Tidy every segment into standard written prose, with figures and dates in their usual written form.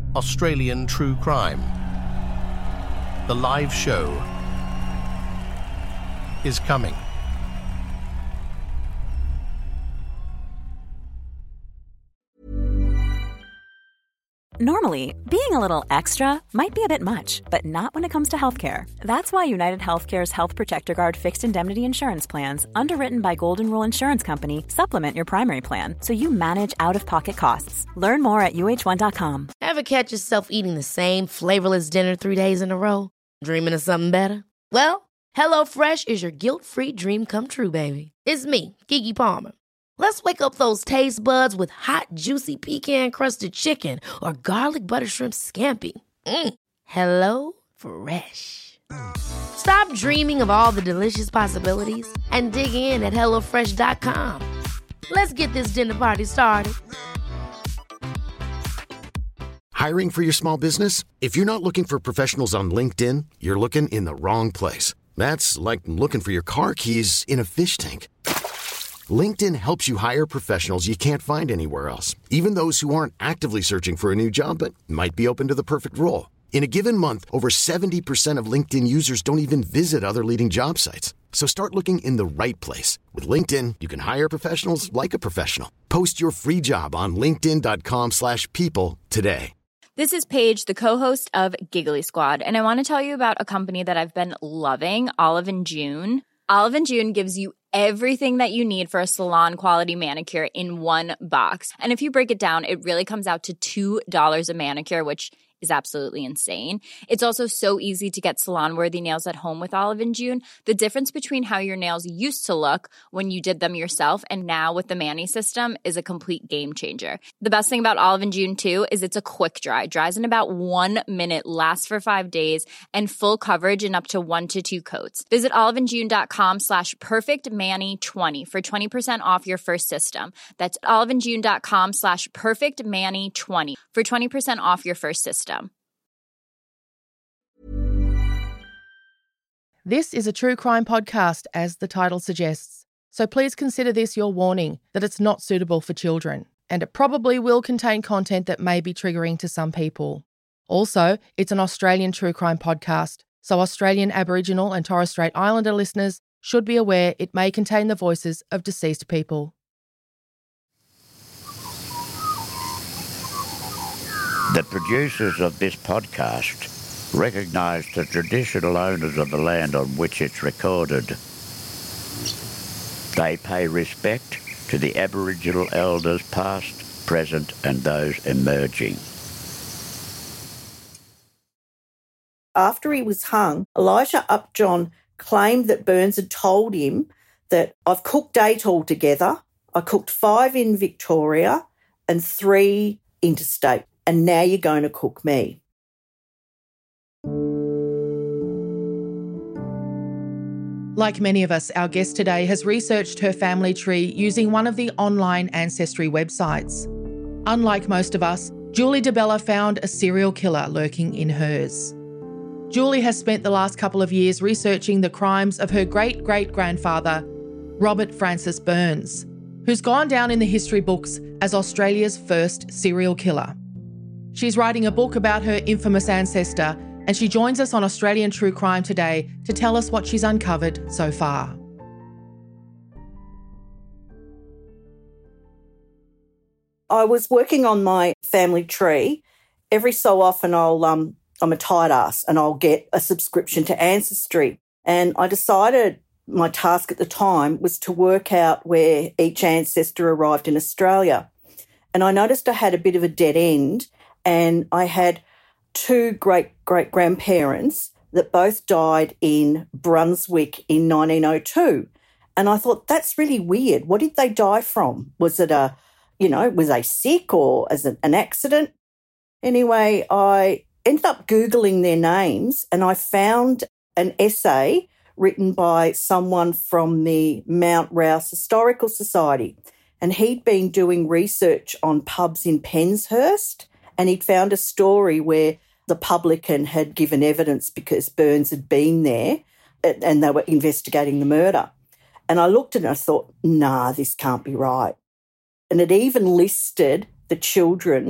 Australian True Crime. The live show is coming. Normally, being a little extra might be a bit much, but not when it comes to healthcare. That's why United Healthcare's Health Protector Guard fixed indemnity insurance plans, underwritten by Golden Rule Insurance Company, supplement your primary plan so you manage out-of-pocket costs. Learn more at uh1.com. Ever catch yourself eating the same flavorless dinner 3 days in a row? Dreaming of something better? Well, HelloFresh is your guilt-free dream come true, baby. It's me, Keke Palmer. Let's wake up those taste buds with hot, juicy pecan-crusted chicken or garlic butter shrimp scampi. Hello Fresh. Stop dreaming of all the delicious possibilities and dig in at HelloFresh.com. Let's get this dinner party started. Hiring for your small business? If you're not looking for professionals on LinkedIn, you're looking in the wrong place. That's like looking for your car keys in a fish tank. LinkedIn helps you hire professionals you can't find anywhere else, even those who aren't actively searching for a new job but might be open to the perfect role. In a given month, over 70% of LinkedIn users don't even visit other leading job sites. So start looking in the right place. With LinkedIn, you can hire professionals like a professional. Post your free job on linkedin.com/people today. This is Paige, the co-host of Giggly Squad, and I want to tell you about a company that I've been loving, Olive & June. Olive & June gives you everything that you need for a salon-quality manicure in one box. And if you break it down, it really comes out to $2 a manicure, which is absolutely insane. It's also so easy to get salon-worthy nails at home with Olive & June. The difference between how your nails used to look when you did them yourself and now with the Mani system is a complete game changer. The best thing about Olive & June, too, is it's a quick dry. Dries in about 1 minute, lasts for 5 days, and full coverage in up to 1 to 2 coats. Visit oliveandjune.com/perfectmani20 for 20% off your first system. That's oliveandjune.com/perfectmani20 for 20% off your first system. This is a true crime podcast, as the title suggests, so please consider this your warning that it's not suitable for children, and it probably will contain content that may be triggering to some people. Also, it's an Australian true crime podcast, so Australian Aboriginal and Torres Strait Islander listeners should be aware it may contain the voices of deceased people. The producers of this podcast recognise the traditional owners of the land on which it's recorded. They pay respect to the Aboriginal elders past, present and those emerging. After he was hung, Elijah Upjohn claimed that Burns had told him that I've cooked 8 altogether. I cooked 5 in Victoria and 3 interstate. And now you're going to cook me. Like many of us, our guest today has researched her family tree using one of the online ancestry websites. Unlike most of us, Julie DeBella found a serial killer lurking in hers. Julie has spent the last couple of years researching the crimes of her great-great-grandfather, Robert Francis Burns, who's gone down in the history books as Australia's first serial killer. She's writing a book about her infamous ancestor, and she joins us on Australian True Crime today to tell us what she's uncovered so far. I was working on my family tree. Every so often I'm a tight ass and I'll get a subscription to Ancestry. And I decided my task at the time was to work out where each ancestor arrived in Australia. And I noticed I had a bit of a dead end. And I had 2 great-great-grandparents that both died in Brunswick in 1902. And I thought, that's really weird. What did they die from? Was it was they sick or as an accident? Anyway, I ended up Googling their names and I found an essay written by someone from the Mount Rouse Historical Society. And he'd been doing research on pubs in Penshurst. And he'd found a story where the publican had given evidence because Burns had been there and they were investigating the murder. And I looked at it and I thought, nah, this can't be right. And it even listed the children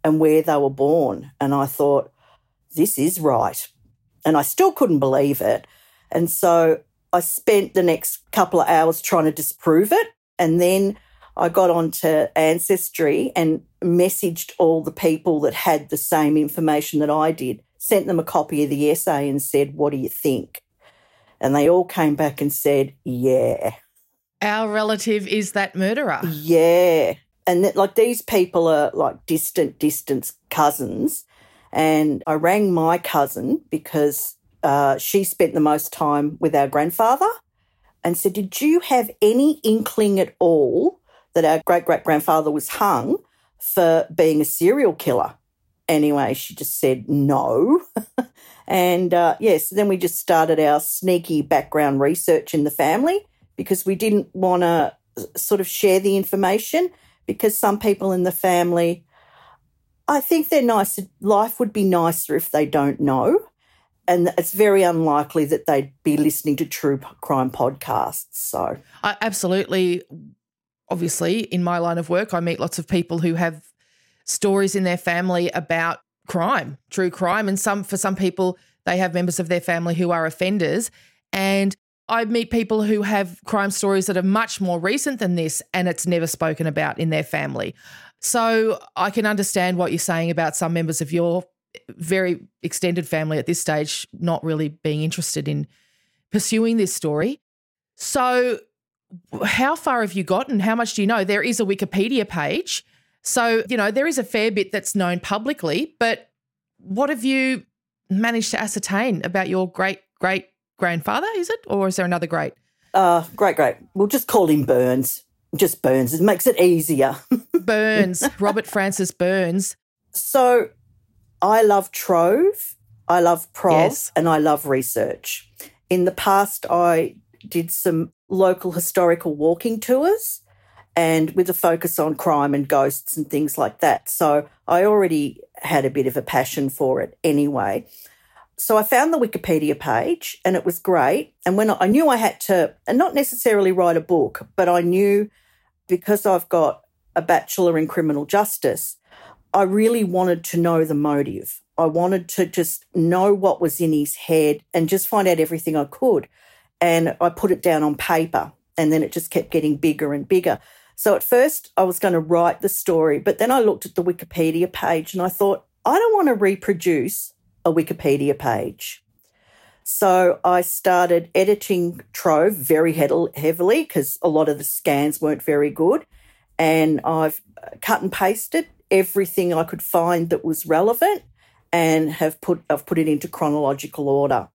and where they were born. And I thought, this is right. And I still couldn't believe it. And so I spent the next couple of hours trying to disprove it. And then I got onto Ancestry and messaged all the people that had the same information that I did, sent them a copy of the essay and said, what do you think? And they all came back and said, yeah. Our relative is that murderer. Yeah. And these people are like distant cousins. And I rang my cousin because she spent the most time with our grandfather and said, did you have any inkling at all that our great-great-grandfather was hung for being a serial killer? Anyway, she just said no. And, so then we just started our sneaky background research in the family because we didn't want to sort of share the information because some people in the family, I think they're nice. Life would be nicer if they don't know. And it's very unlikely that they'd be listening to true crime podcasts. So I absolutely, obviously, in my line of work, I meet lots of people who have stories in their family about crime, true crime, and for some people, they have members of their family who are offenders. And I meet people who have crime stories that are much more recent than this, and it's never spoken about in their family. So I can understand what you're saying about some members of your very extended family at this stage not really being interested in pursuing this story. So how far have you gotten? How much do you know? There is a Wikipedia page. So, there is a fair bit that's known publicly, but what have you managed to ascertain about your great-great-grandfather, is it? Or is there another great? Great. We'll just call him Burns. Just Burns. It makes it easier. Burns, Robert Francis Burns. So I love Trove, I love Prov, yes, and I love research. In the past, I did some local historical walking tours and with a focus on crime and ghosts and things like that. So I already had a bit of a passion for it anyway. So I found the Wikipedia page and it was great. And when I knew I had to, and not necessarily write a book, but I knew because I've got a bachelor in criminal justice, I really wanted to know the motive. I wanted to just know what was in his head and just find out everything I could. And I put it down on paper and then it just kept getting bigger and bigger. So at first I was going to write the story, but then I looked at the Wikipedia page and I thought, I don't want to reproduce a Wikipedia page. So I started editing Trove very heavily because a lot of the scans weren't very good. And I've cut and pasted everything I could find that was relevant and I've put it into chronological order.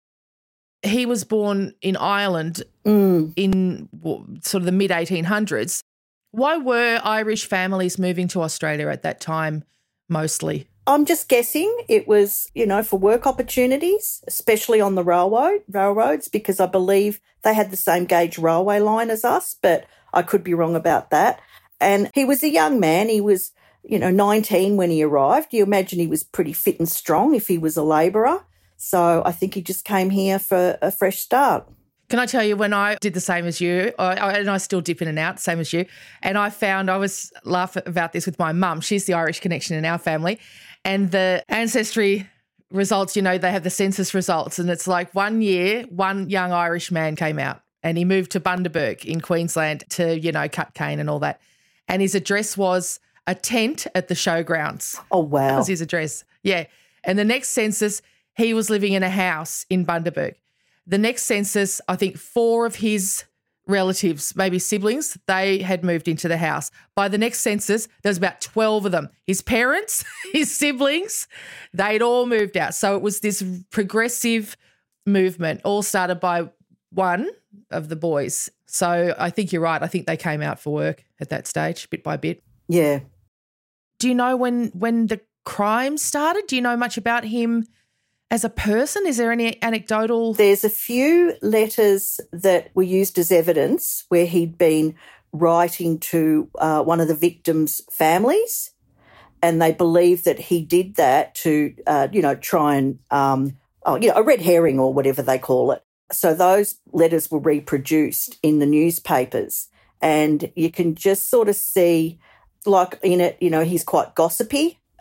He was born in Ireland in sort of the mid-1800s. Why were Irish families moving to Australia at that time mostly? I'm just guessing it was, for work opportunities, especially on the railroads, because I believe they had the same gauge railway line as us, but I could be wrong about that. And he was a young man. He was, 19 when he arrived. You imagine he was pretty fit and strong if he was a labourer. So I think he just came here for a fresh start. Can I tell you, when I did the same as you, and I still dip in and out, same as you, and I was laughing about this with my mum. She's the Irish connection in our family. And the Ancestry results, they have the census results, and it's like one year, one young Irish man came out and he moved to Bundaberg in Queensland to, cut cane and all that. And his address was a tent at the showgrounds. Oh, wow. That was his address. Yeah. And the next census, he was living in a house in Bundaberg. The next census, I think 4 of his relatives, maybe siblings, they had moved into the house. By the next census, there's about 12 of them. His parents, his siblings, they'd all moved out. So it was this progressive movement, all started by one of the boys. So I think you're right. I think they came out for work at that stage, bit by bit. Yeah. Do you know when the crime started? Do you know much about him as a person? Is there any anecdotal? There's a few letters that were used as evidence where he'd been writing to one of the victims' families, and they believe that he did that to, try and, a red herring or whatever they call it. So those letters were reproduced in the newspapers, and you can just sort of see, like in it, he's quite gossipy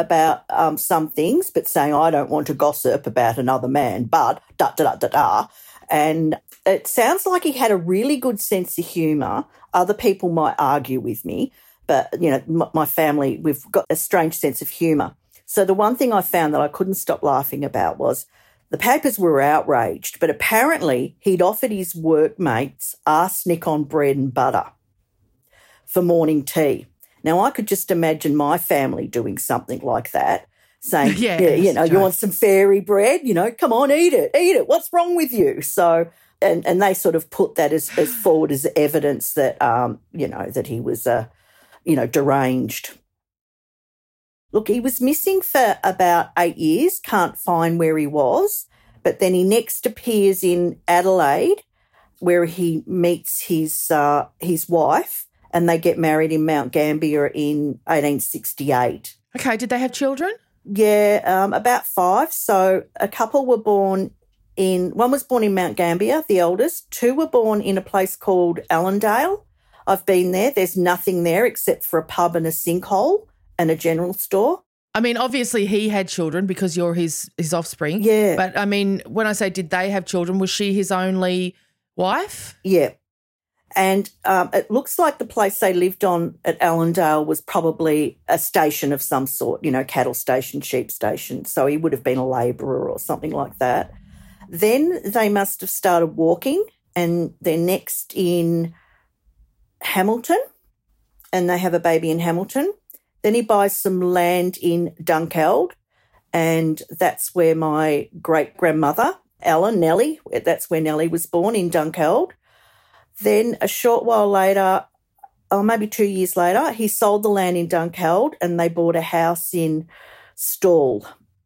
about some things, but saying, I don't want to gossip about another man, but da-da-da-da-da. And it sounds like he had a really good sense of humour. Other people might argue with me, but, my family, we've got a strange sense of humour. So the one thing I found that I couldn't stop laughing about was the papers were outraged, but apparently he'd offered his workmates arsenic on bread and butter for morning tea. Now, I could just imagine my family doing something like that, saying, you want some fairy bread? Come on, eat it. What's wrong with you? So, and they sort of put that as forward as evidence that, that he was, deranged. Look, he was missing for about 8 years, can't find where he was, but then he next appears in Adelaide where he meets his wife and they get married in Mount Gambier in 1868. Okay, did they have children? Yeah, about 5. So a couple were born one was born in Mount Gambier, the eldest. 2 were born in a place called Allendale. I've been there. There's nothing there except for a pub and a sinkhole and a general store. I mean, obviously he had children because you're his offspring. Yeah. But, I mean, when I say did they have children, was she his only wife? Yeah. And it looks like the place they lived on at Allendale was probably a station of some sort, cattle station, sheep station. So he would have been a labourer or something like that. Then they must have started walking and they're next in Hamilton and they have a baby in Hamilton. Then he buys some land in Dunkeld, and that's where my great-grandmother, Nellie, that's where Nellie was born, in Dunkeld. Then a short while later, or maybe 2 years later, he sold the land in Dunkeld and they bought a house in Stawell,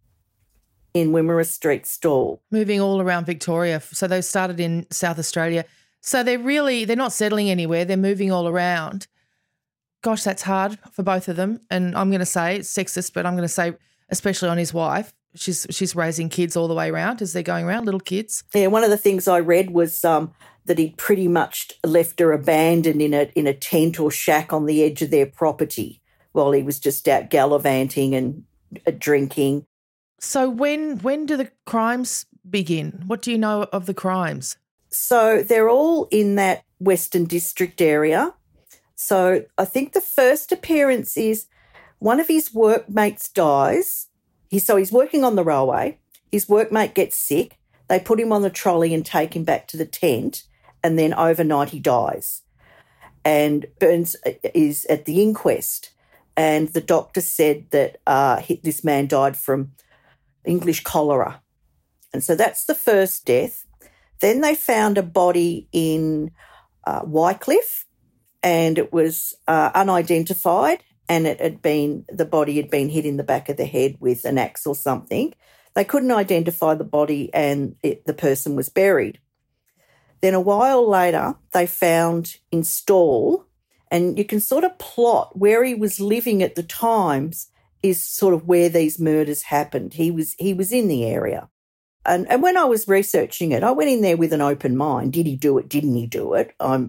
in Wimmera Street, Stawell. Moving all around Victoria. So they started in South Australia. So they're not settling anywhere. They're moving all around. Gosh, that's hard for both of them. And I'm going to say it's sexist, but I'm going to say especially on his wife. She's raising kids all the way around as they're going around, little kids. Yeah, one of the things I read was that he pretty much left her abandoned in a tent or shack on the edge of their property while he was just out gallivanting and drinking. So when do the crimes begin? What do you know of the crimes? So they're all in that Western District area. So I think the first appearance is one of his workmates dies. He's working on the railway. His workmate gets sick. They put him on the trolley and take him back to the tent, and then overnight he dies. And Burns is at the inquest, and the doctor said that this man died from English cholera. And so that's the first death. Then they found a body in Wycliffe, and it was unidentified, and the body had been hit in the back of the head with an axe or something. They couldn't identify the body, and the person was buried. Then a while later, they found in Stawell, and you can sort of plot where he was living at the times is sort of where these murders happened. He was in the area. And when I was researching it, I went in there with an open mind. Did he do it? Didn't he do it? I'm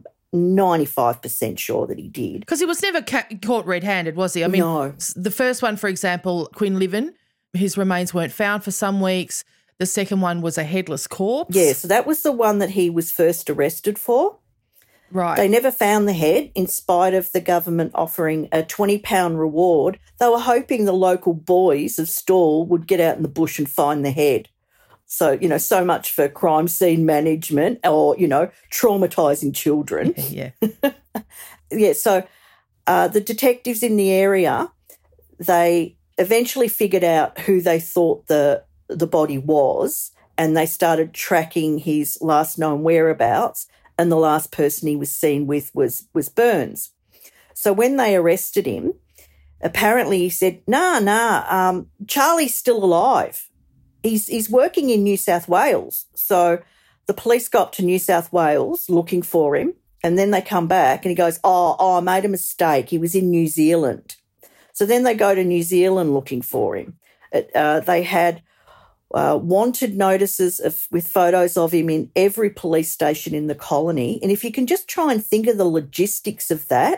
95% sure that he did. Because he was never caught red-handed, was he? I mean, no. The first one, for example, Quinlivan, his remains weren't found for some weeks. The second one was a headless corpse. Yeah, so that was the one that he was first arrested for. Right. They never found the head in spite of the government offering a £20 reward. They were hoping the local boys of Stawell would get out in the bush and find the head. So, so much for crime scene management or, traumatising children. Yeah. Yeah, so the detectives in the area, they eventually figured out who they thought the body was, and they started tracking his last known whereabouts, and the last person he was seen with was Burns. So when they arrested him, apparently he said, nah, Charlie's still alive. He's working in New South Wales. So the police got to New South Wales looking for him, and then they come back and he goes, I made a mistake. He was in New Zealand. So then they go to New Zealand looking for him. They had wanted notices with photos of him in every police station in the colony. And if you can just try and think of the logistics of that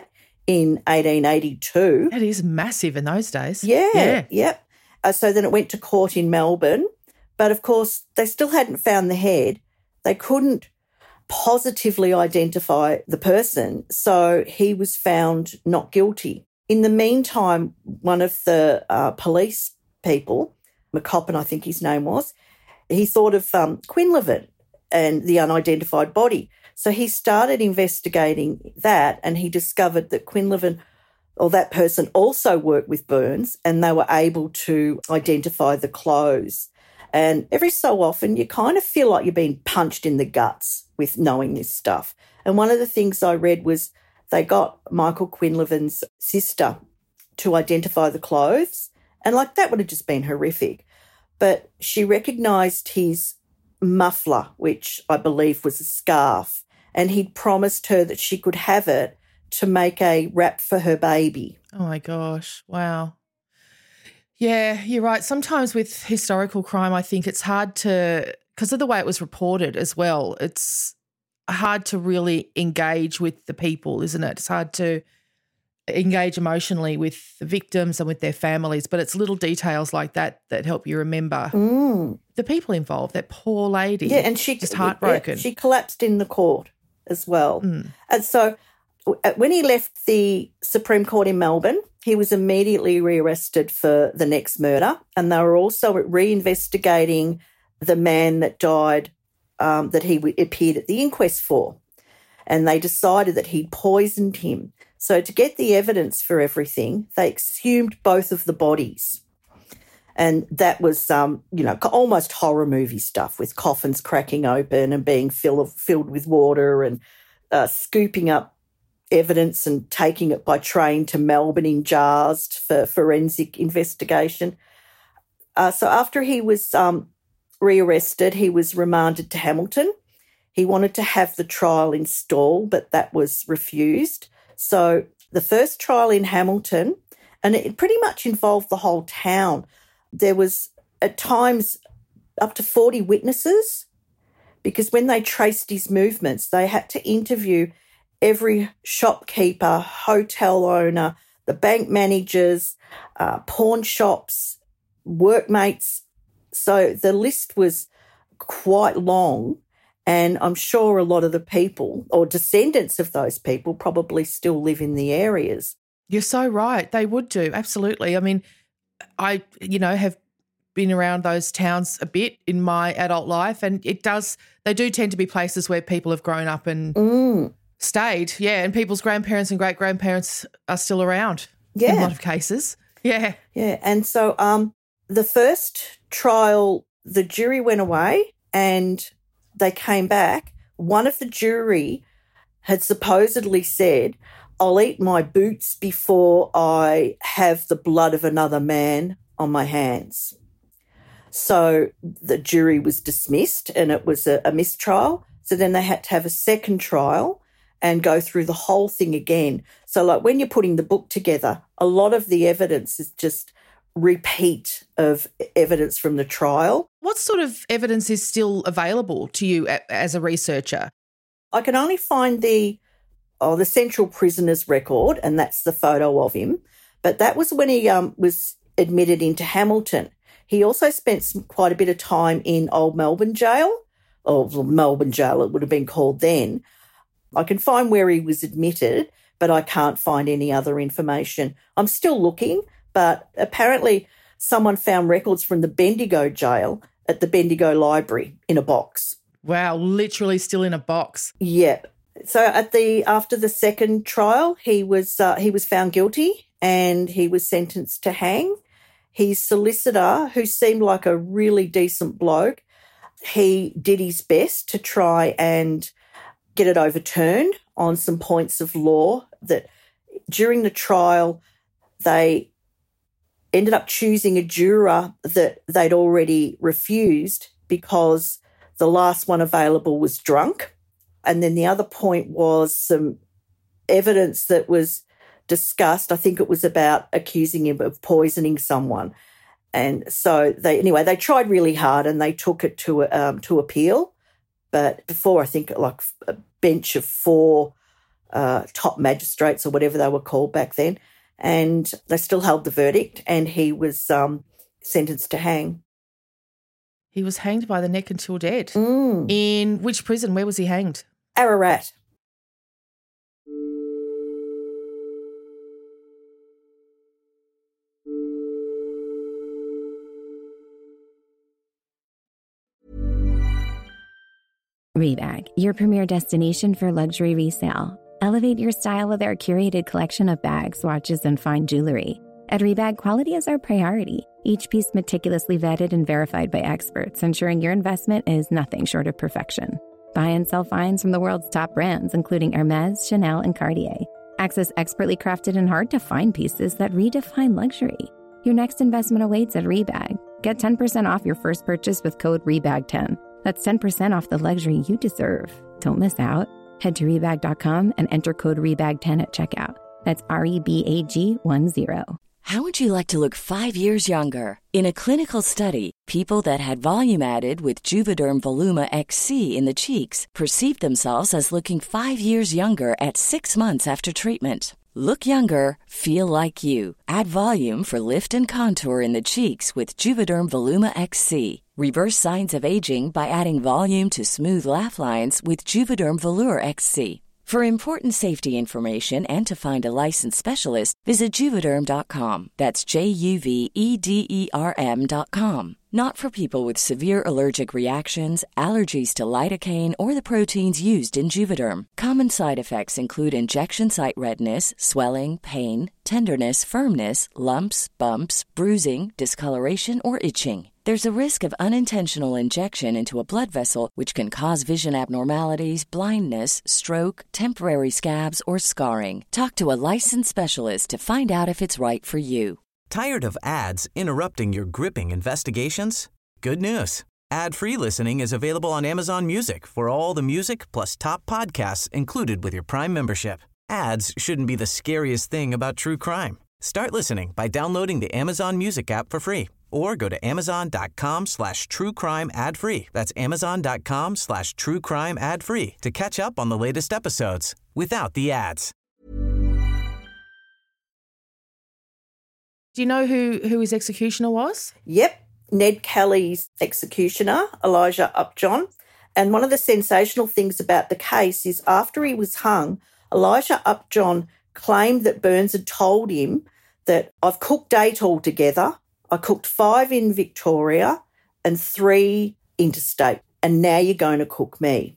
in 1882. That is massive in those days. Yeah. So then it went to court in Melbourne. But, of course, they still hadn't found the head. They couldn't positively identify the person, so he was found not guilty. In the meantime, one of the police people, McCoppin, I think his name was, he thought of Quinlivan and the unidentified body. So he started investigating that, and he discovered that Quinlivan, or that person, also worked with Burns, and they were able to identify the clothes. And every so often you kind of feel like you're being punched in the guts with knowing this stuff. And one of the things I read was they got Michael Quinlivan's sister to identify the clothes, and like that would have just been horrific. But she recognised his muffler, which I believe was a scarf, and he'd promised her that she could have it to make a wrap for her baby. Oh, my gosh. Wow. Yeah, you're right. Sometimes with historical crime, I think it's hard to, because of the way it was reported as well, it's hard to really engage with the people, isn't it? It's hard to engage emotionally with the victims and with their families, but it's little details like that that help you remember the people involved, that poor lady. Yeah, and she just heartbroken. Yeah, she collapsed in the court as well. And so when he left the Supreme Court in Melbourne, he was immediately rearrested for the next murder, and they were also reinvestigating the man that died that he appeared at the inquest for, and they decided that he'd poisoned him. So to get the evidence for everything, they exhumed both of the bodies, and that was almost horror movie stuff, with coffins cracking open and being filled with water, and scooping up evidence and taking it by train to Melbourne in jars for forensic investigation. So after he was rearrested, he was remanded to Hamilton. He wanted to have the trial in Stawell, but that was refused. So the first trial in Hamilton, and it pretty much involved the whole town. There was at times up to 40 witnesses, because when they traced his movements, they had to interview every shopkeeper, hotel owner, the bank managers, pawn shops, workmates. So the list was quite long, and I'm sure a lot of the people or descendants of those people probably still live in the areas. You're so right. They would do, absolutely. I mean, I, have been around those towns a bit in my adult life, and they do tend to be places where people have grown up and stayed, and people's grandparents and great-grandparents are still around in a lot of cases. Yeah. Yeah, and so the first trial, the jury went away and they came back. One of the jury had supposedly said, "I'll eat my boots before I have the blood of another man on my hands." So the jury was dismissed, and it was a mistrial. So then they had to have a second trial and go through the whole thing again. So like when you're putting the book together, a lot of the evidence is just repeat of evidence from the trial. What sort of evidence is still available to you as a researcher? I can only find the central prisoner's record, and that's the photo of him. But that was when he was admitted into Hamilton. He also spent quite a bit of time in Old Melbourne Jail, or Melbourne Jail it would have been called then. I can find where he was admitted, but I can't find any other information. I'm still looking, but apparently someone found records from the Bendigo jail at the Bendigo Library in a box. Wow, literally still in a box. Yeah. So after the second trial, he was found guilty and he was sentenced to hang. His solicitor, who seemed like a really decent bloke, he did his best to try and get it overturned on some points of law. That during the trial, they ended up choosing a juror that they'd already refused because the last one available was drunk. And then the other point was some evidence that was discussed. I think it was about accusing him of poisoning someone. And so they tried really hard and they took it to appeal. But before, I think, like a bench of 4 top magistrates or whatever they were called back then, and they still held the verdict, and he was sentenced to hang. He was hanged by the neck until dead. In which prison? Where was he hanged? Ararat. Rebag, your premier destination for luxury resale. Elevate your style with our curated collection of bags, watches, and fine jewelry. At Rebag, quality is our priority. Each piece meticulously vetted and verified by experts, ensuring your investment is nothing short of perfection. Buy and sell finds from the world's top brands, including Hermès, Chanel, and Cartier. Access expertly crafted and hard-to-find pieces that redefine luxury. Your next investment awaits at Rebag. Get 10% off your first purchase with code REBAG10. That's 10% off the luxury you deserve. Don't miss out. Head to Rebag.com and enter code REBAG10 at checkout. That's REBAG10. How would you like to look 5 years younger? In a clinical study, people that had volume added with Juvederm Voluma XC in the cheeks perceived themselves as looking 5 years younger at 6 months after treatment. Look younger, feel like you. Add volume for lift and contour in the cheeks with Juvederm Voluma XC. Reverse signs of aging by adding volume to smooth laugh lines with Juvederm Volure XC. For important safety information and to find a licensed specialist, visit Juvederm.com. That's JUVEDERM.com. Not for people with severe allergic reactions, allergies to lidocaine, or the proteins used in Juvederm. Common side effects include injection site redness, swelling, pain, tenderness, firmness, lumps, bumps, bruising, discoloration, or itching. There's a risk of unintentional injection into a blood vessel, which can cause vision abnormalities, blindness, stroke, temporary scabs, or scarring. Talk to a licensed specialist to find out if it's right for you. Tired of ads interrupting your gripping investigations? Good news. Ad-free listening is available on Amazon Music for all the music plus top podcasts included with your Prime membership. Ads shouldn't be the scariest thing about true crime. Start listening by downloading the Amazon Music app for free or go to amazon.com/truecrime ad-free. That's amazon.com/truecrime ad-free to catch up on the latest episodes without the ads. Do you know who his executioner was? Yep, Ned Kelly's executioner, Elijah Upjohn. And one of the sensational things about the case is after he was hung, Elijah Upjohn claimed that Burns had told him that I've cooked 8 altogether. I cooked 5 in Victoria and 3 interstate, and now you're going to cook me.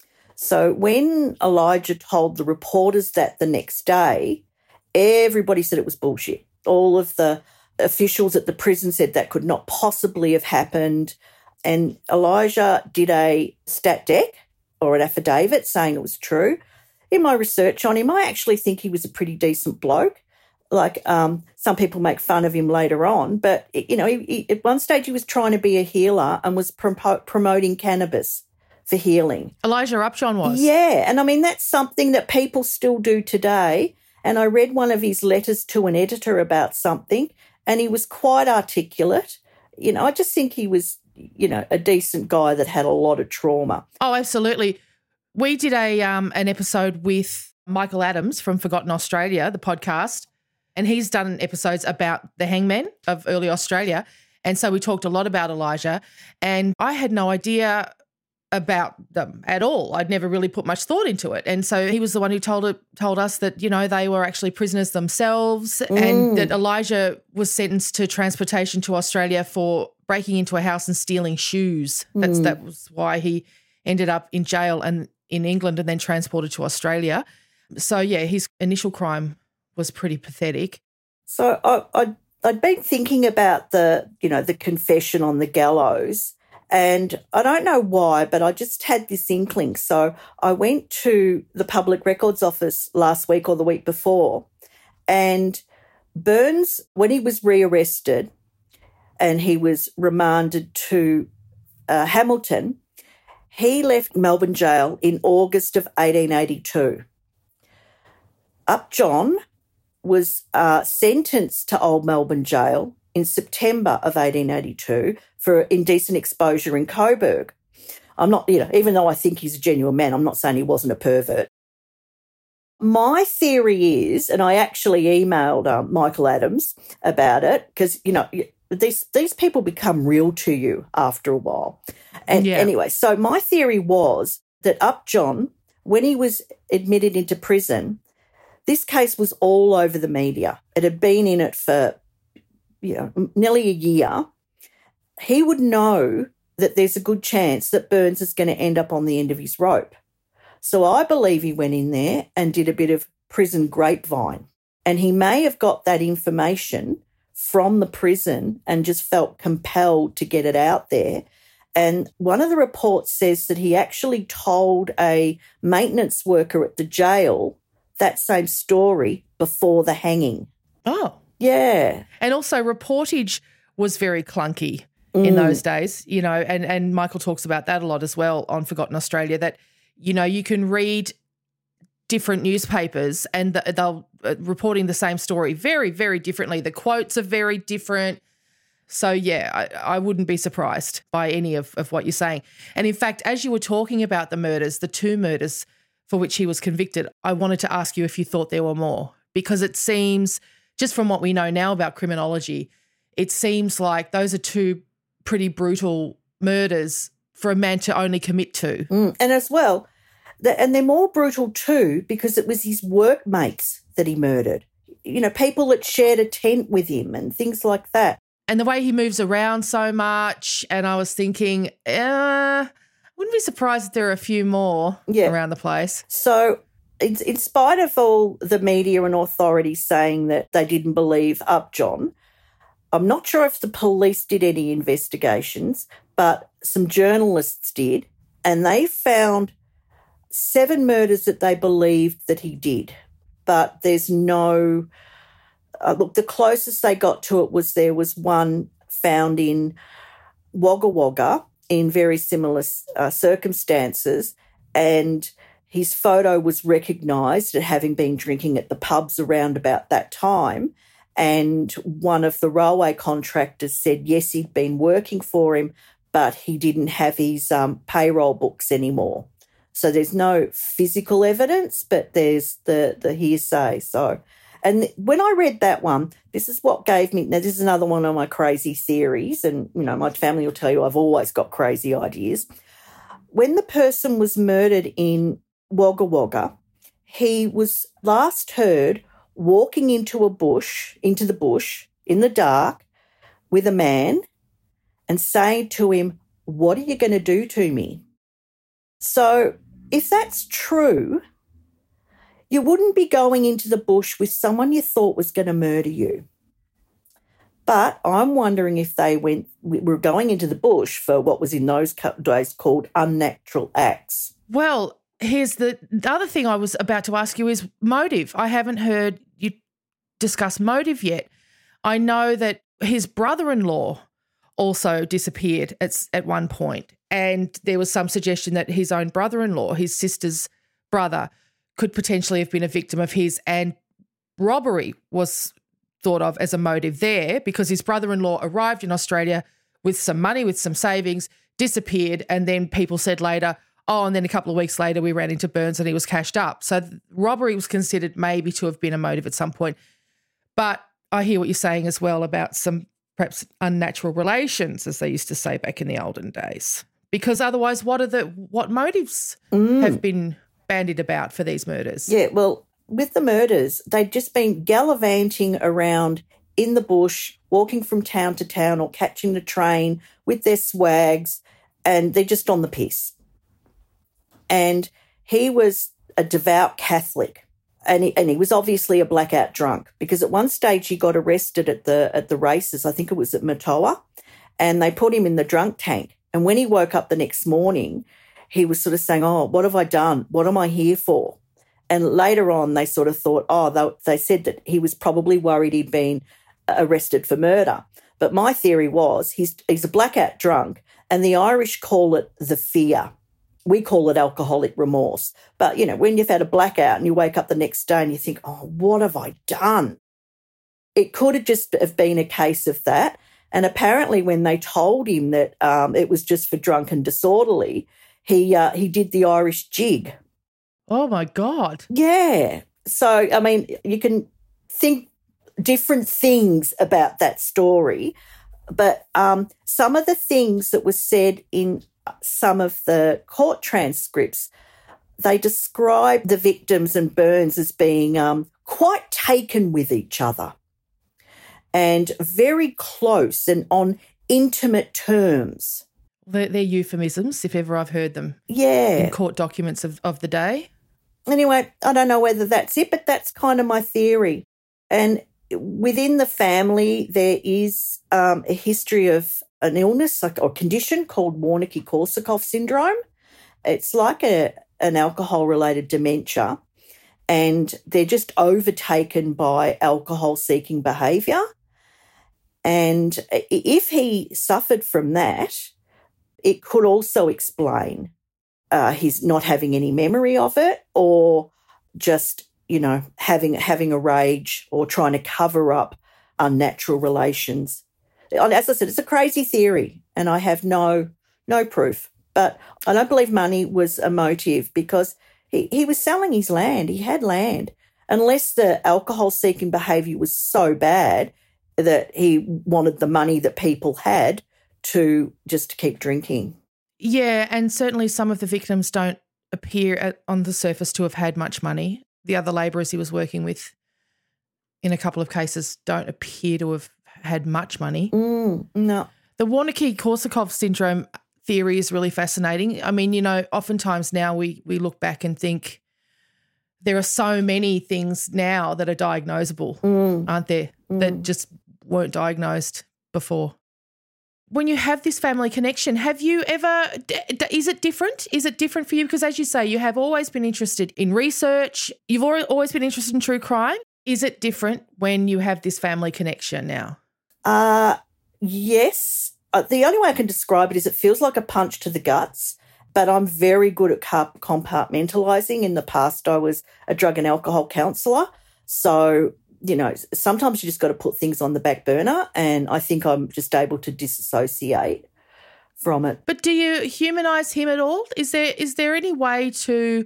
So when Elijah told the reporters that the next day, everybody said it was bullshit. All of the officials at the prison said that could not possibly have happened. And Elijah did a stat dec or an affidavit saying it was true. In my research on him, I actually think he was a pretty decent bloke. Like some people make fun of him later on, but, you know, he, at one stage he was trying to be a healer and was promoting cannabis for healing. Elijah Upjohn was? Yeah, and I mean, that's something that people still do today. And I read one of his letters to an editor about something, and he was quite articulate. You know, I just think he was, you know, a decent guy that had a lot of trauma. Oh, absolutely. We did an episode with Michael Adams from Forgotten Australia, the podcast, and he's done episodes about the hangmen of early Australia. And so we talked a lot about Elijah, and I had no idea about them at all. I'd never really put much thought into it. And so he was the one who told us that, you know, they were actually prisoners themselves and that Elijah was sentenced to transportation to Australia for breaking into a house and stealing shoes. That was why he ended up in jail and in England and then transported to Australia. So, yeah, his initial crime was pretty pathetic. So I'd been thinking about the confession on the gallows. And I don't know why, but I just had this inkling. So I went to the Public Records Office last week or the week before, and Burns, when he was rearrested and he was remanded to Hamilton, he left Melbourne Jail in August of 1882. Upjohn was sentenced to Old Melbourne Jail in September of 1882 for indecent exposure in Coburg. I'm not, even though I think he's a genuine man, I'm not saying he wasn't a pervert. My theory is, and I actually emailed Michael Adams about it because, these people become real to you after a while. And anyway, so my theory was that Upjohn, when he was admitted into prison, this case was all over the media. It had been in it for, nearly a year. He would know that there's a good chance that Burns is going to end up on the end of his rope. So I believe he went in there and did a bit of prison grapevine. And he may have got that information from the prison and just felt compelled to get it out there. And one of the reports says that he actually told a maintenance worker at the jail that same story before the hanging. Oh. Yeah. And also reportage was very clunky in those days, and Michael talks about that a lot as well on Forgotten Australia, that, you can read different newspapers and they'll reporting the same story very, very differently. The quotes are very different. So, yeah, I wouldn't be surprised by any of what you're saying. And, in fact, as you were talking about the murders, the 2 murders for which he was convicted, I wanted to ask you if you thought there were more, because it seems, just from what we know now about criminology, it seems like those are 2 pretty brutal murders for a man to only commit to. And as well, and they're more brutal too because it was his workmates that he murdered, people that shared a tent with him and things like that. And the way he moves around so much, and I was thinking, wouldn't be surprised if there are a few more around the place. So in spite of all the media and authorities saying that they didn't believe Upjohn, I'm not sure if the police did any investigations, but some journalists did, and they found 7 murders that they believed that he did. But there's no look, the closest they got to it was there was one found in Wagga Wagga in very similar circumstances, and his photo was recognised at having been drinking at the pubs around about that time. And one of the railway contractors said, yes, he'd been working for him, but he didn't have his payroll books anymore. So there's no physical evidence, but there's the hearsay. So, and when I read that one, this is what gave me, now this is another one of my crazy theories, and, my family will tell you I've always got crazy ideas. When the person was murdered in Wagga Wagga, he was last heard walking into the bush, in the dark, with a man and saying to him, "What are you going to do to me?" So if that's true, you wouldn't be going into the bush with someone you thought was going to murder you. But I'm wondering if they were going into the bush for what was in those days called unnatural acts. Well, here's the other thing I was about to ask you is motive. I haven't heard you discuss motive yet. I know that his brother-in-law also disappeared at one point, and there was some suggestion that his own brother-in-law, his sister's brother, could potentially have been a victim of his, and robbery was thought of as a motive there because his brother-in-law arrived in Australia with some money, with some savings, disappeared, and then people said later, and then a couple of weeks later we ran into Burns and he was cashed up. So robbery was considered maybe to have been a motive at some point. But I hear what you're saying as well about some perhaps unnatural relations, as they used to say back in the olden days. Because otherwise, what motives have been bandied about for these murders? Yeah, well, with the murders, they'd just been gallivanting around in the bush, walking from town to town or catching the train with their swags, and they're just on the piss. And he was a devout Catholic, and he was obviously a blackout drunk because at one stage he got arrested at the races, I think it was at Matoa, and they put him in the drunk tank. And when he woke up the next morning, he was sort of saying, "Oh, what have I done? What am I here for?" And later on they sort of thought, they said that he was probably worried he'd been arrested for murder. But my theory was he's a blackout drunk, and the Irish call it the fear. We call it alcoholic remorse. But, when you've had a blackout and you wake up the next day and you think, "Oh, what have I done?" It could have just have been a case of that. And apparently when they told him that it was just for drunk and disorderly, he did the Irish jig. Oh, my God. Yeah. So, I mean, you can think different things about that story, but some of the things that were said in some of the court transcripts, they describe the victims and Burns as being quite taken with each other and very close and on intimate terms. They're euphemisms, if ever I've heard them. Yeah. In court documents of the day. Anyway, I don't know whether that's it, but that's kind of my theory. And within the family, there is a history of an illness or condition called Wernicke-Korsakoff syndrome. It's like an alcohol-related dementia, and they're just overtaken by alcohol-seeking behaviour. And if he suffered from that, it could also explain his not having any memory of it, or just, having a rage or trying to cover up unnatural relations. As I said, it's a crazy theory and I have no proof. But I don't believe money was a motive, because he was selling his land. He had land. Unless the alcohol-seeking behaviour was so bad that he wanted the money that people had to keep drinking. Yeah, and certainly some of the victims don't appear on the surface to have had much money. The other labourers he was working with in a couple of cases don't appear to have had much money. No. The Wernicke-Korsakoff syndrome theory is really fascinating. I mean, oftentimes now we look back and think there are so many things now that are diagnosable, aren't there, that just weren't diagnosed before. When you have this family connection, have you ever – is it different? Is it different for you? Because as you say, you have always been interested in research. You've always been interested in true crime. Is it different when you have this family connection now? Yes. The only way I can describe it is it feels like a punch to the guts, but I'm very good at compartmentalising. In the past, I was a drug and alcohol counsellor. So, sometimes you just got to put things on the back burner, and I think I'm just able to disassociate from it. But do you humanise him at all? Is there any way to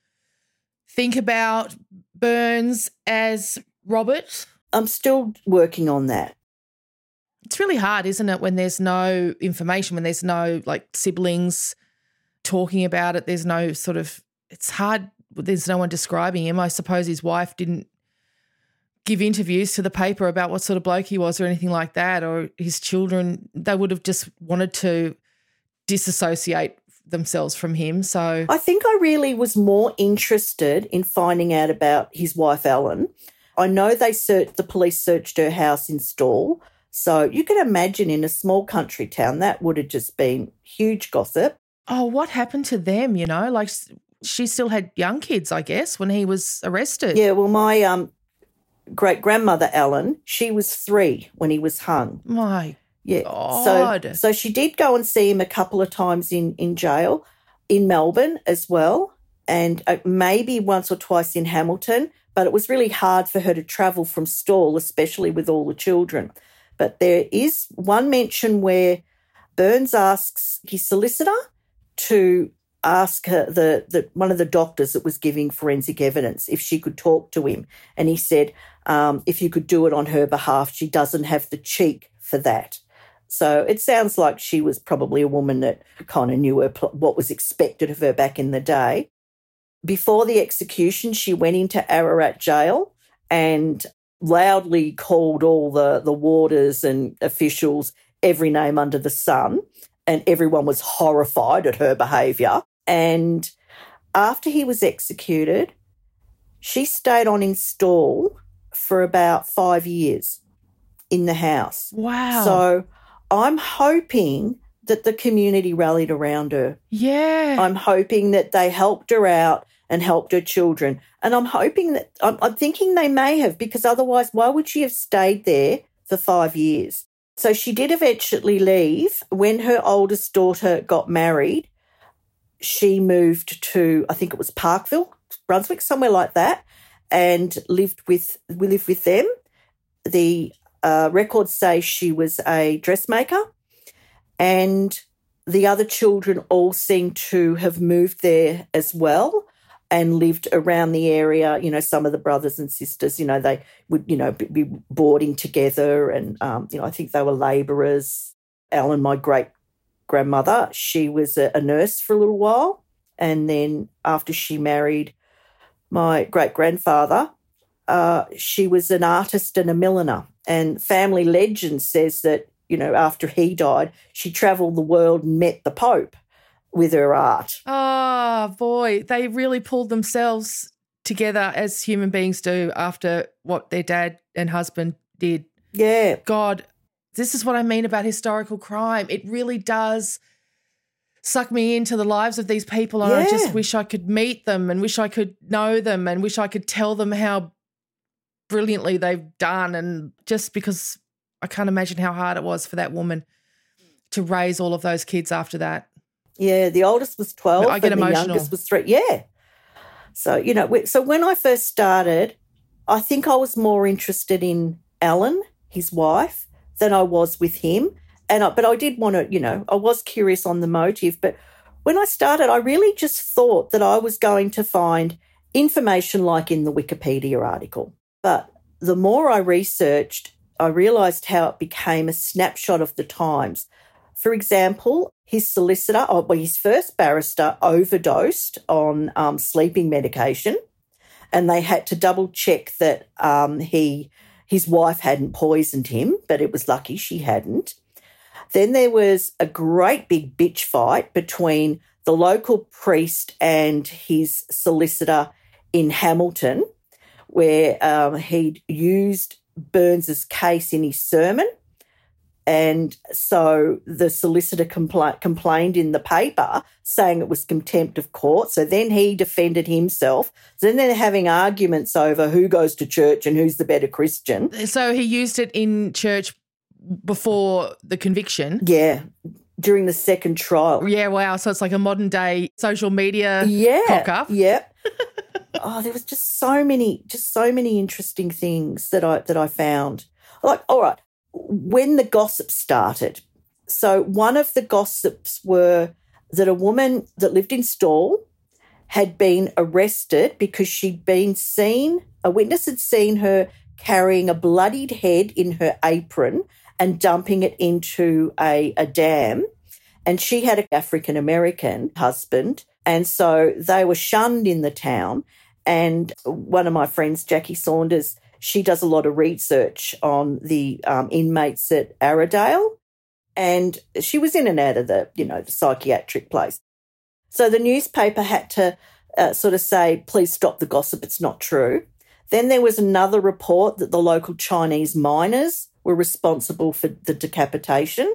think about Burns as Robert? I'm still working on that. It's really hard, isn't it, when there's no information, when there's no siblings talking about it, there's no it's hard, there's no one describing him. I suppose his wife didn't give interviews to the paper about what sort of bloke he was or anything like that, or his children, they would have just wanted to disassociate themselves from him. So I think I really was more interested in finding out about his wife, Ellen. I know the police searched her house in Stawell. So you can imagine in a small country town, that would have just been huge gossip. Oh, what happened to them, She still had young kids, I guess, when he was arrested. Yeah, well, my great-grandmother, Ellen, she was 3 when he was hung. My God. So she did go and see him a couple of times in jail, in Melbourne as well, and maybe once or twice in Hamilton, but it was really hard for her to travel from Stawell, especially with all the children. But there is one mention where Burns asks his solicitor to ask her, one of the doctors that was giving forensic evidence, if she could talk to him. And he said, if you could do it on her behalf, she doesn't have the cheek for that. So it sounds like she was probably a woman that kind of knew what was expected of her back in the day. Before the execution, she went into Ararat jail and loudly called all the warders and officials every name under the sun, and everyone was horrified at her behaviour. And after he was executed, she stayed on in Stawell for about 5 years in the house. Wow. So I'm hoping that the community rallied around her. Yeah. I'm hoping that they helped her out and helped her children. And I'm hoping that, I'm thinking they may have, because otherwise why would she have stayed there for 5 years? So she did eventually leave. When her oldest daughter got married, she moved to, I think it was Parkville, Brunswick, somewhere like that, and lived with them. The records say she was a dressmaker, and the other children all seem to have moved there as well. and lived around the area. You know, some of the brothers and sisters, you know, they would, you know, be boarding together and, you know, I think they were labourers. Ellen, my great-grandmother, she was a nurse for a little while, and then after she married my great-grandfather, she was an artist and a milliner. And family legend says that, you know, after he died, she travelled the world and met the Pope with her art. Oh, boy, they really pulled themselves together as human beings do after what their dad and husband did. Yeah. God, this is what I mean about historical crime. It really does suck me into the lives of these people, and I just wish I could meet them and wish I could know them and wish I could tell them how brilliantly they've done, and just because I can't imagine how hard it was for that woman to raise all of those kids after that. Yeah, the oldest was 12 I get and emotional. the youngest was 3. Yeah. So, you know, so when I first started, I think I was more interested in Ellen, his wife, than I was with him. But I did want to, you know, I was curious on the motive. But when I started, I really just thought that I was going to find information like in the Wikipedia article. But the more I researched, I realised how it became a snapshot of the times. For example, his solicitor, his first barrister, overdosed on sleeping medication, and they had to double check that his wife hadn't poisoned him, but it was lucky she hadn't. Then there was a great big bitch fight between the local priest and his solicitor in Hamilton, where he'd used Burns's case in his sermon. And so the solicitor complained in the paper saying it was contempt of court. So then he defended himself. So then they're having arguments over who goes to church and who's the better Christian. So he used it in church before the conviction? Yeah, during the second trial. Yeah, wow. So it's like a modern day social media cock-up. Yeah. There was just so many interesting things that I found. Like, all right, when the gossip started. So one of the gossips were that a woman that lived in Stawell had been arrested because a witness had seen her carrying a bloodied head in her apron and dumping it into a dam. And she had an African-American husband, and so they were shunned in the town. And one of my friends, Jackie Saunders, she does a lot of research on the inmates at Arradale, and she was in and out of the psychiatric place. So the newspaper had to sort of say, please stop the gossip, it's not true. Then there was another report that the local Chinese miners were responsible for the decapitation.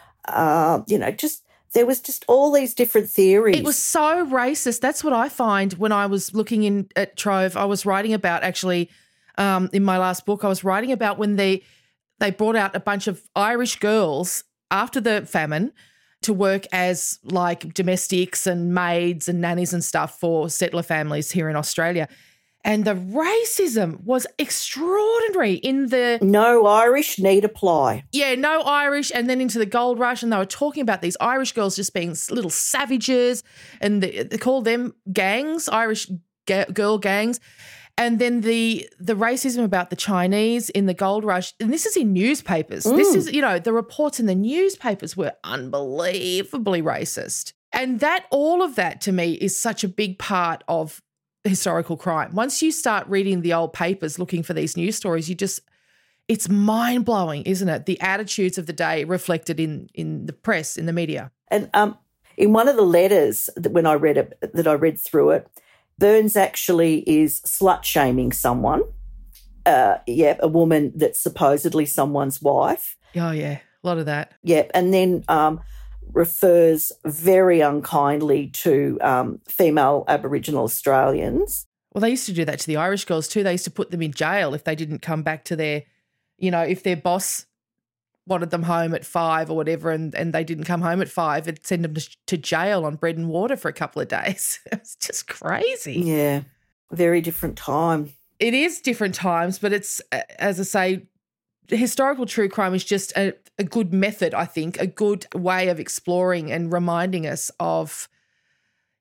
There was just all these different theories. It was so racist. That's what I find when I was looking in at Trove. I was writing about actually in my last book, I was writing about when they brought out a bunch of Irish girls after the famine to work as like domestics and maids and nannies and stuff for settler families here in Australia. And the racism was extraordinary in the... No Irish need apply. Yeah, no Irish, and then into the gold rush, and they were talking about these Irish girls just being little savages, and they called them gangs, Irish girl gangs. And then the racism about the Chinese in the gold rush, and this is in newspapers. This is, the reports in the newspapers were unbelievably racist. And all of that to me is such a big part of historical crime. Once you start reading the old papers looking for these news stories, it's mind-blowing, isn't it? The attitudes of the day reflected in the press, in the media. And in one of the letters that I read through it, Burns actually is slut-shaming someone, a woman that's supposedly someone's wife. Oh, yeah, a lot of that. Yeah, and then refers very unkindly to female Aboriginal Australians. Well, they used to do that to the Irish girls too. They used to put them in jail if they didn't come back to their, if their boss wanted them home at 5 or whatever and they didn't come home at 5, it'd send them to jail on bread and water for a couple of days. It's just crazy. Yeah, very different time. It is different times, but it's, as I say, historical true crime is just a good method, I think, a good way of exploring and reminding us of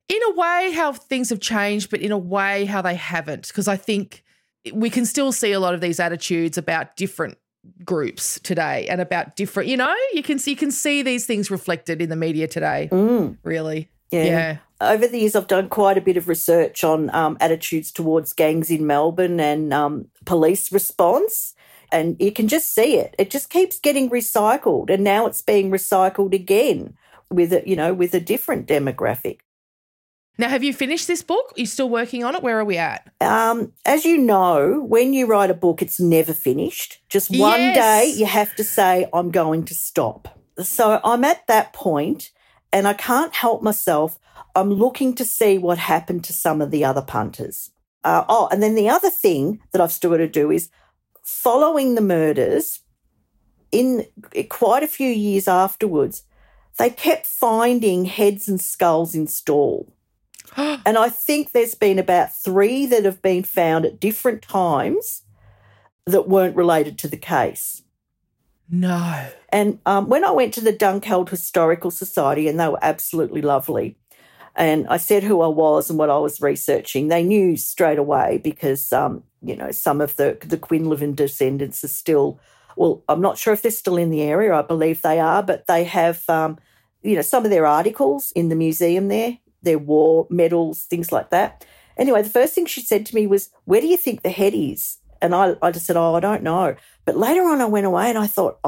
In a way, how things have changed, but in a way, how they haven't. Because I think we can still see a lot of these attitudes about different groups today and about different, you can see these things reflected in the media today, really. Yeah. Over the years, I've done quite a bit of research on attitudes towards gangs in Melbourne and police response, and you can just see it. It just keeps getting recycled, and now it's being recycled again with a different demographic. Now, have you finished this book? Are you still working on it? Where are we at? As you know, when you write a book, it's never finished. Just one day you have to say, I'm going to stop. So I'm at that point and I can't help myself. I'm looking to see what happened to some of the other punters. And then the other thing that I've still got to do is following the murders in quite a few years afterwards, they kept finding heads and skulls in Stawell. And I think there's been about 3 that have been found at different times that weren't related to the case. No. And when I went to the Dunkeld Historical Society, and they were absolutely lovely, and I said who I was and what I was researching, they knew straight away because, some of the Quinlivan descendants are still, well, I'm not sure if they're still in the area. I believe they are, but they have, some of their articles in the museum there, their war medals, things like that. Anyway, the first thing she said to me was, where do you think the head is? And I just said, I don't know. But later on I went away and I thought,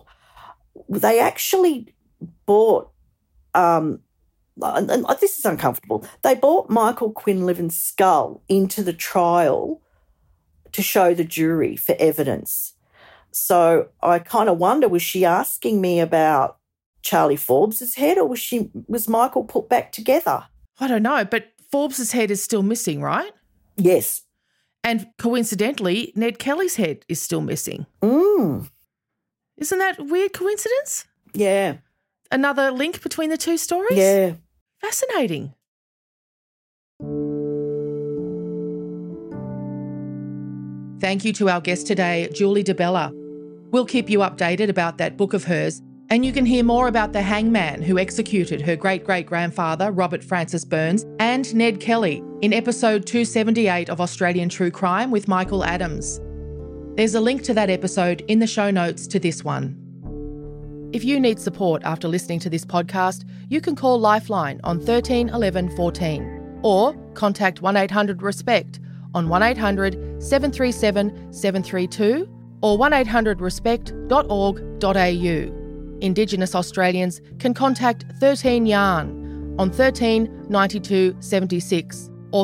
they actually bought, and this is uncomfortable, they bought Michael Quinlivan's skull into the trial to show the jury for evidence. So I kind of wonder, was she asking me about Charlie Forbes's head, or was Michael put back together? I don't know, but Forbes's head is still missing, right? Yes. And coincidentally, Ned Kelly's head is still missing. Isn't that a weird coincidence? Yeah. Another link between the two stories? Yeah. Fascinating. Thank you to our guest today, Julie DiBella. We'll keep you updated about that book of hers, and you can hear more about the hangman who executed her great-great-grandfather, Robert Francis Burns, and Ned Kelly in episode 278 of Australian True Crime with Michael Adams. There's a link to that episode in the show notes to this one. If you need support after listening to this podcast, you can call Lifeline on 13 11 14 or contact 1-800-RESPECT on 1-800-737 732 or 1800respect.org.au. Indigenous Australians can contact 13 Yarn on 13 92 76 or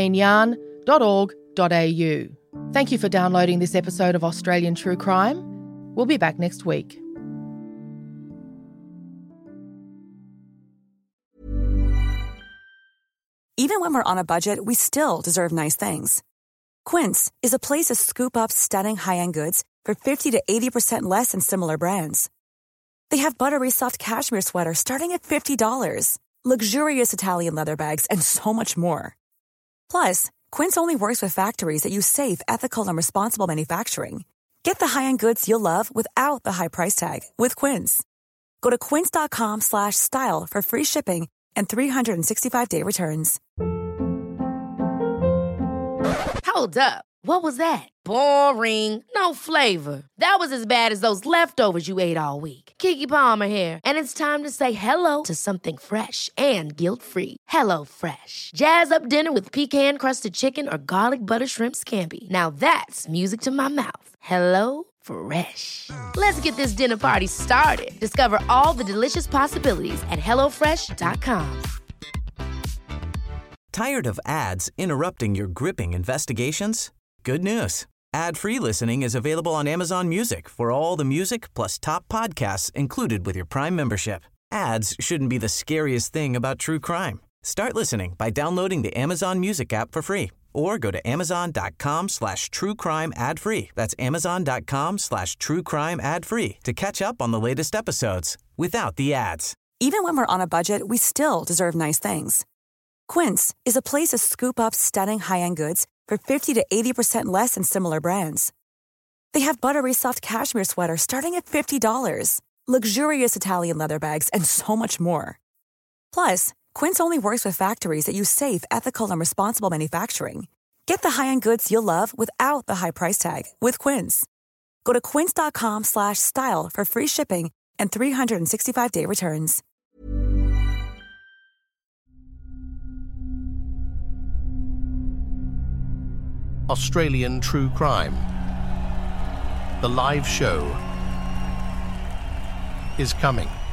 13yarn.org.au. Thank you for downloading this episode of Australian True Crime. We'll be back next week. Even when we're on a budget, we still deserve nice things. Quince is a place to scoop up stunning high-end goods for 50 to 80% less than similar brands. They have buttery soft cashmere sweaters starting at $50, luxurious Italian leather bags, and so much more. Plus, Quince only works with factories that use safe, ethical, and responsible manufacturing. Get the high-end goods you'll love without the high price tag with Quince. Go to quince.com/style for free shipping and 365-day returns. Hold up. What was that? Boring. No flavor. That was as bad as those leftovers you ate all week. Keke Palmer here, and it's time to say hello to something fresh and guilt-free. HelloFresh. Jazz up dinner with pecan-crusted chicken or garlic butter shrimp scampi. Now that's music to my mouth. HelloFresh. Let's get this dinner party started. Discover all the delicious possibilities at HelloFresh.com. Tired of ads interrupting your gripping investigations? Good news. Ad-free listening is available on Amazon Music for all the music plus top podcasts included with your Prime membership. Ads shouldn't be the scariest thing about true crime. Start listening by downloading the Amazon Music app for free or go to amazon.com/truecrime ad-free. That's amazon.com/truecrime ad-free to catch up on the latest episodes without the ads. Even when we're on a budget, we still deserve nice things. Quince is a place to scoop up stunning high-end goods for 50 to 80% less than similar brands. They have buttery soft cashmere sweaters starting at $50, luxurious Italian leather bags, and so much more. Plus, Quince only works with factories that use safe, ethical, and responsible manufacturing. Get the high-end goods you'll love without the high price tag with Quince. Go to quince.com/style for free shipping and 365-day returns. Australian True Crime. The live show is coming.